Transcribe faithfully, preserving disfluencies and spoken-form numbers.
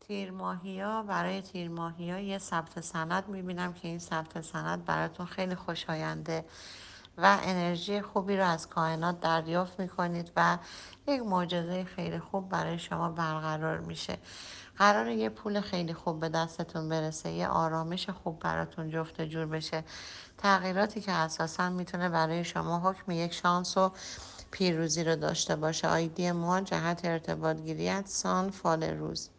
تیر ماهیا، برای تیر ماهیا یه ثبت سند میبینم که این ثبت سند براتون خیلی خوشاینده و انرژی خوبی رو از کائنات دریافت میکنید و یک معجزه خیلی خوب برای شما برقرار میشه. قراره یه پول خیلی خوب به دستتون برسه، یه آرامش خوب براتون جفت جور بشه. تغییراتی که اساسا میتونه برای شما حکم یک شانس و پیروزی رو داشته باشه. آیدی ما جهت ارتباط گیریت سان فال روز.